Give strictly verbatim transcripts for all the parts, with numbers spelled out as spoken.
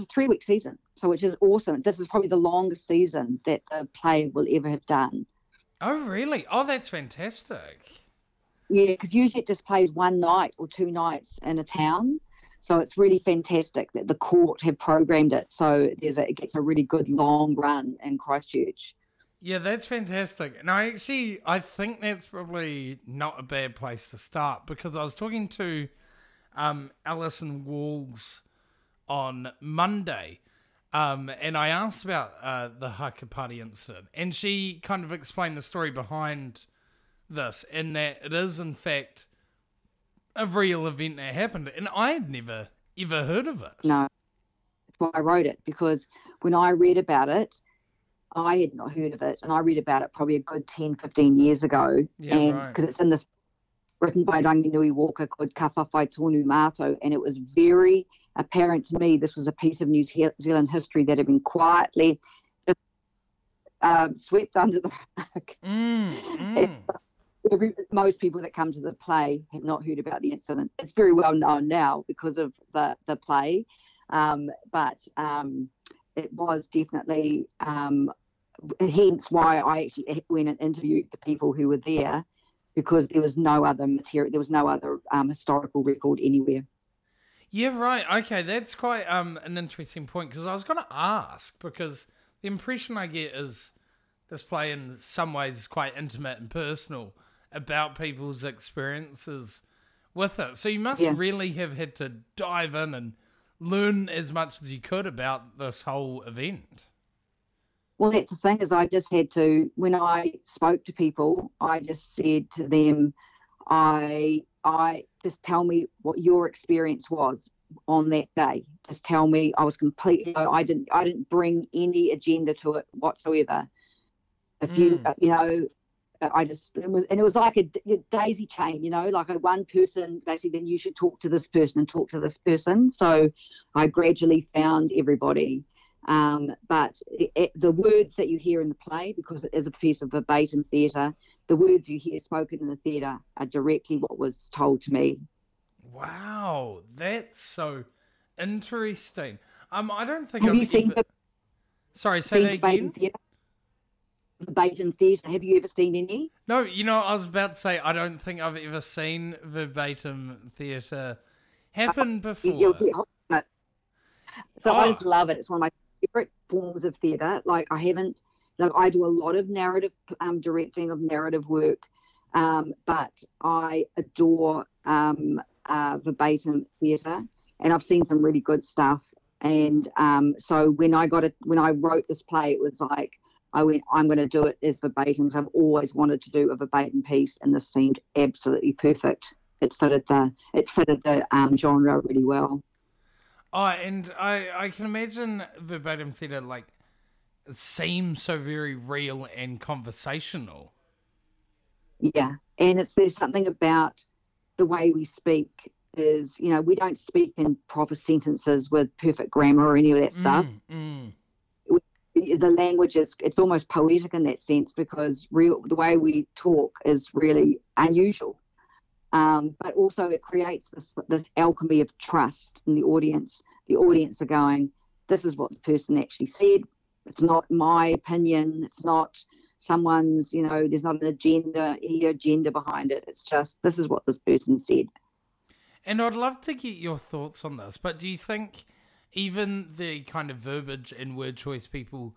a three-week season, so which is awesome. This is probably the longest season that the play will ever have done. Oh, really? Oh, that's fantastic. Yeah, because usually it just plays one night or two nights in a town. So it's really fantastic that the court have programmed it so there's a, it gets a really good long run in Christchurch. Yeah, that's fantastic. And I actually, I think that's probably not a bad place to start because I was talking to um, Alison Walls on Monday, um, and I asked about uh, the Haka Party incident, and she kind of explained the story behind this, and that it is in fact a real event that happened, and I had never ever heard of it. No, that's why I wrote it, because when I read about it, I had not heard of it, and I read about it probably a good ten, fifteen years ago, Yeah, and right. because it's in this written by Ranginui Walker called Ka Whawhai Tonu Mātou, and it was very apparent to me this was a piece of New Zealand history that had been quietly just, uh, swept under the rug. Mm, mm. Every, most people that come to the play have not heard about the incident. It's very well known now because of the, the play, um, but um, it was definitely, um, hence why I actually went and interviewed the people who were there, because there was no other material, there was no other um, historical record anywhere. Yeah, right. Okay, that's quite um an interesting point because I was going to ask because the impression I get is this play in some ways is quite intimate and personal about people's experiences with it. So you must Yeah. really have had to dive in and learn as much as you could about this whole event. Well, that's the thing is I just had to, when I spoke to people, I just said to them, I, I just tell me what your experience was on that day. Just tell me. I was completely, I didn't, I didn't bring any agenda to it whatsoever. If you, Mm. you know, I just, it was, and it was like a, a daisy chain, you know, like a one person, they said, then you should talk to this person and talk to this person. So I gradually found everybody. Um, but it, it, the words that you hear in the play, because it is a piece of verbatim theatre, the words you hear spoken in the theatre are directly what was told to me. Wow, that's so interesting. Um, I don't think Have I've you seen ever. Sorry, say seen that verbatim again. theatre? Verbatim theatre. Have you ever seen any? No, you know, I was about to say I don't think I've ever seen verbatim theatre happen You, you'll before. get hooked on it. So I Oh, just love it. It's one of my favorite forms of theatre. Like I haven't, like I do a lot of narrative um, directing of narrative work, um, but I adore um, uh, verbatim theatre, and I've seen some really good stuff. And um, so when I got it, when I wrote this play, it was like I went, I'm going to do it as verbatim because I've always wanted to do a verbatim piece, and this seemed absolutely perfect. It fitted the it fitted the um, genre really well. oh, and I I can imagine verbatim theatre like it seems so very real and conversational. Yeah, and it's there's something about the way we speak is, you know, we don't speak in proper sentences with perfect grammar or any of that stuff. Mm, mm. The language is it's almost poetic in that sense because real the way we talk is really unusual. Um, but also it creates this this alchemy of trust in the audience. The audience are going, this is what the person actually said. It's not my opinion. It's not someone's, you know, there's not an agenda, any agenda behind it. It's just this is what this person said. And I'd love to get your thoughts on this, but do you think even the kind of verbiage and word choice people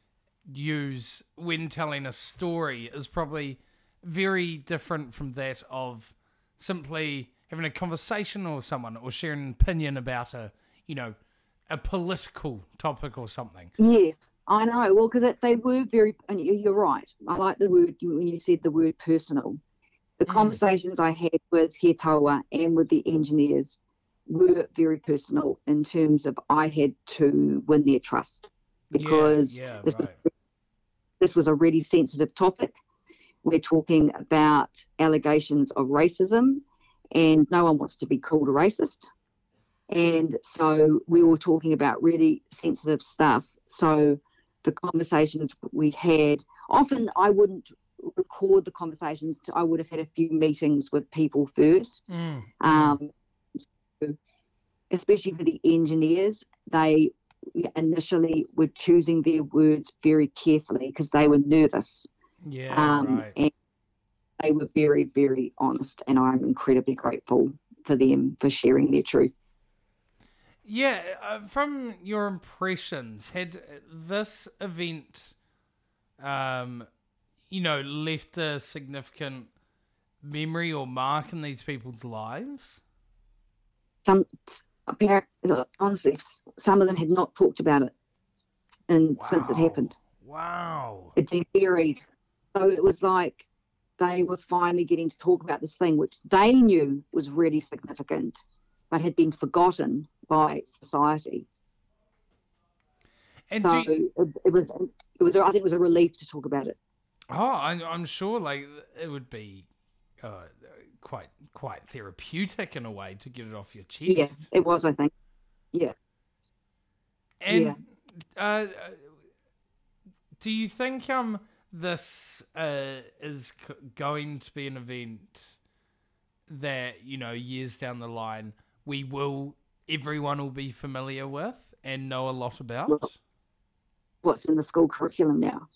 use when telling a story is probably very different from that of simply having a conversation with someone or sharing an opinion about a, you know, a political topic or something. Yes, I know. Well, because they were very, and you're right. I like the word when you said the word personal. The Mm, conversations I had with He Taua and with the engineers were very personal in terms of I had to win their trust yeah, because yeah, this was right. this was a really sensitive topic. We're talking about allegations of racism, and no one wants to be called a racist. And so we were talking about really sensitive stuff. So the conversations we had, often I wouldn't record the conversations. I would have had a few meetings with people first. Mm, mm, Um, so especially for the engineers, they initially were choosing their words very carefully because they were nervous. Yeah, um, right. And they were very, very honest, and I'm incredibly grateful for them for sharing their truth. Yeah, uh, from your impressions, had this event, um, you know, left a significant memory or mark in these people's lives? Some apparent, honestly, some of them had not talked about it, and since it Wow. happened, Wow. it'd been buried. So it was like they were finally getting to talk about this thing, which they knew was really significant, but had been forgotten by society. And do So you, it, it was, it was, I think, it was a relief to talk about it. oh, I, I'm sure like it would be uh, quite quite therapeutic in a way to get it off your Yeah, chest. it was. I think. Yeah, yeah. And uh, do you think um this uh, is c- going to be an event that, you know, years down the line we will everyone will be familiar with and know a lot Well, about? what's in the school curriculum now?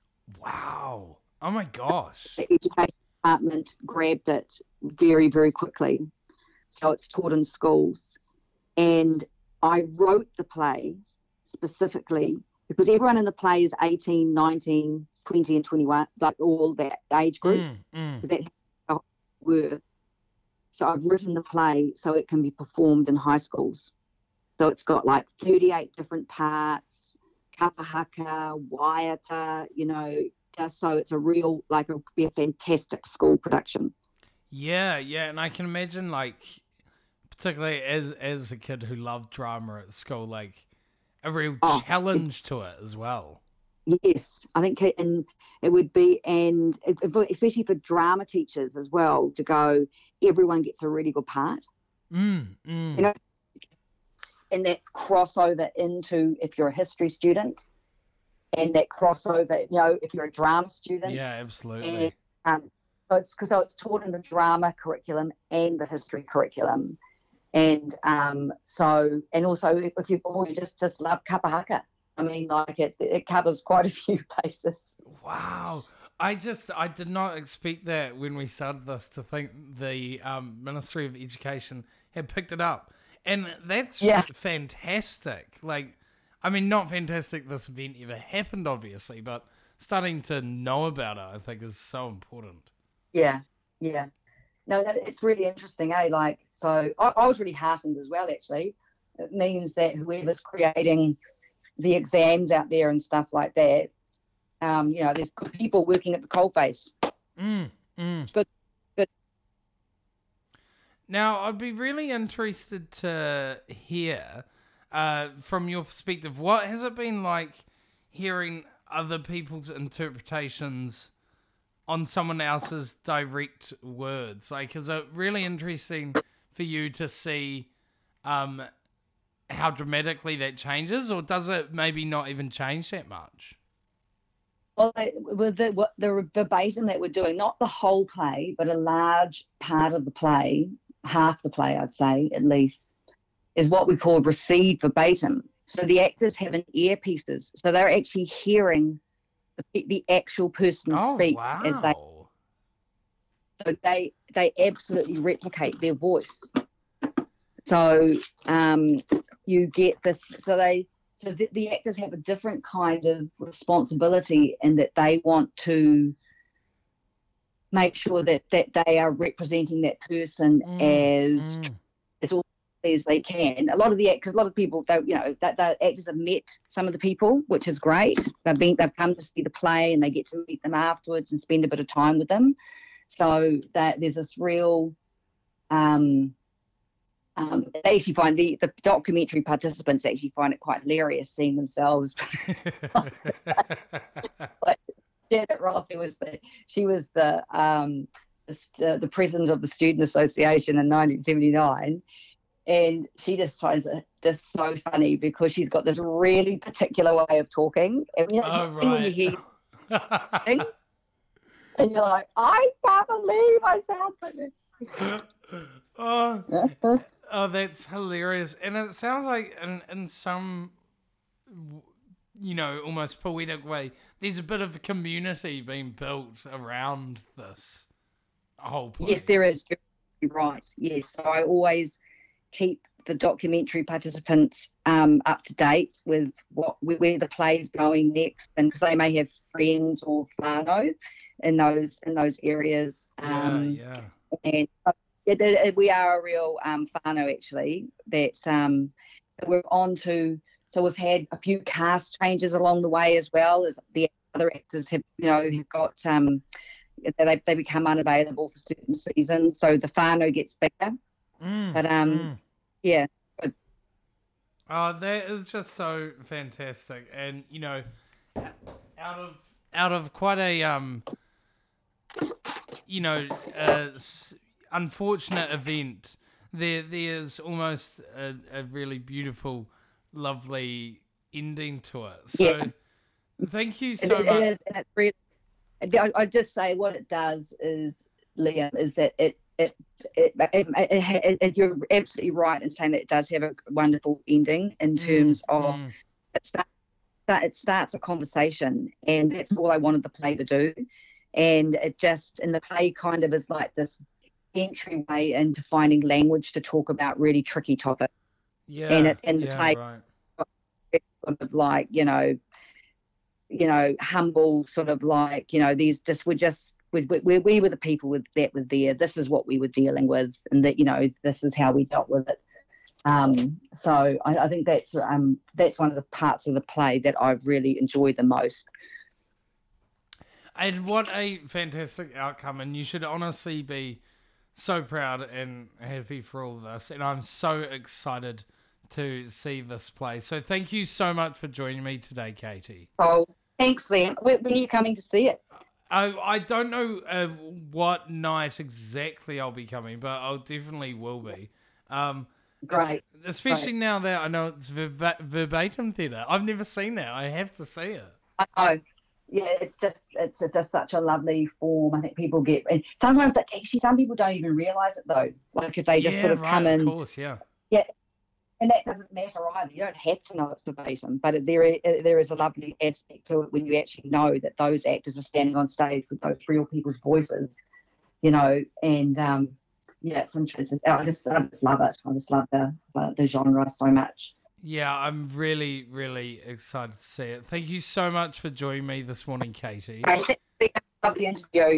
Wow. Oh my gosh. The education department grabbed it very, very quickly, so it's taught in schools. And I wrote the play specifically because everyone in the play is eighteen, nineteen, twenty, and twenty-one, like all that age group, Mm, mm. because that's how we were. So I've written the play so it can be performed in high schools. So it's got like thirty-eight different parts, kapahaka, waiata, you know, just so it's a real, like, it'll be a fantastic school production. Yeah, yeah, and I can imagine like particularly as as a kid who loved drama at school, like a real Oh, it, challenge to it as well. yes, I think, it, and it would be, and it, especially for drama teachers as well, to go, everyone gets a really good part, Mm, you mm. know, and that crossover into, if you're a history student, and that crossover, you know, if you're a drama student, Yeah, and absolutely. um, so it's because so it's taught in the drama curriculum and the history curriculum, and um, so and also if you or you just just love kapahaka, I mean, like it it covers quite a few bases. Wow. I just I did not expect that when we started this to think the um, Ministry of Education had picked it up. And that's Yeah, fantastic. Like I mean not fantastic this event ever happened obviously, but starting to know about it I think is so important. yeah, yeah. No, that, it's really interesting, eh? Like, so I, I was really heartened as well. Actually, it means that whoever's creating the exams out there and stuff like that, um, you know, there's good people working at the coalface. Mm, mm. It's good, good. Now, I'd be really interested to hear uh, from your perspective, what has it been like hearing other people's interpretations on someone else's direct words? Like, is it really interesting for you to see um, how dramatically that changes, or does it maybe not even change that much? Well, they, with the what the verbatim that we're doing, not the whole play, but a large part of the play, half the play, I'd say at least, is what we call received verbatim. So the actors have an earpieces, so they're actually hearing the, the actual person Oh, speak as they. wow. So they they absolutely replicate their voice. So um, you get this. So they so the, the actors have a different kind of responsibility in that they want to make sure that that they are representing that person Mm, as mm. as all as they can. A lot of the actors, a lot of people, they you know that the actors have met some of the people, which is great. They've been they've come to see the play and they get to meet them afterwards and spend a bit of time with them. So that there's this real um, um, they actually find the, the documentary participants actually find it quite hilarious seeing themselves. Like Janet Ross, who was the she was the um, the, the president of the Student Association in nineteen seventy-nine, and she just finds it just so funny because she's got this really particular way of talking, and you know, Oh, when you right. hear something, and you're like, I can't believe I sound like oh, this. oh, that's hilarious. And it sounds like in, in some you know, almost poetic way, there's a bit of a community being built around this whole play. Yes, there is. You're right. Yes, so I always keep the documentary participants um, up to date with what where the play's going next, and because they may have friends or whānau in those in those areas. Um, yeah, yeah. And it, it, we are a real um, whānau actually. That um, we're on to. So we've had a few cast changes along the way as well as the other actors have, you know, have got um, they they become unavailable for certain seasons. So the whānau gets bigger. Mm, but um, mm. yeah. But, oh, that is just so fantastic, and you know, out of out of quite a um, you know, uh, unfortunate event, there there's almost a, a really beautiful, lovely ending to it. So, yeah. thank you so it, much. It is, and it's really. I, I just say what it does is, Liam, is that it it it, it, it, it you're absolutely right in saying that it does have a wonderful ending in terms mm, of mm. it starts it starts a conversation, and that's all I wanted the play to do. And it just, and the play kind of is like this entryway into finding language to talk about really tricky topics. Yeah, and it and the yeah, play right. sort of like, you know, you know, humble, sort of like, you know, these just we're just we, we, we were the people with that were there. This is what we were dealing with, and that, you know, this is how we dealt with it. Um, so I, I think that's um, that's one of the parts of the play that I've really enjoyed the most. And what a fantastic outcome! And you should honestly be so proud and happy for all of this. And I'm so excited to see this play. So thank you so much for joining me today, Katie. Oh, thanks, Liam. When, when are you coming to see it? I I don't know uh, what night exactly I'll be coming, but I'll definitely will be. Um, Great. Especially Great. now that I know it's verba- verbatim theatre. I've never seen that. I have to see it. I know. Yeah, it's just it's just such a lovely form. I think people get, and sometimes, but actually, some people don't even realise it though. Like if they just Yeah, sort of right, come in. Of course, yeah. Yeah, and that doesn't matter either. You don't have to know it's verbatim, but there is, there is a lovely aspect to it when you actually know that those actors are standing on stage with those real people's voices, you know. And um, yeah, it's interesting. I just I just love it. I just love the the genre so much. Yeah, I'm really, really excited to see it. Thank you so much for joining me this morning, Katie. Okay, love the interview.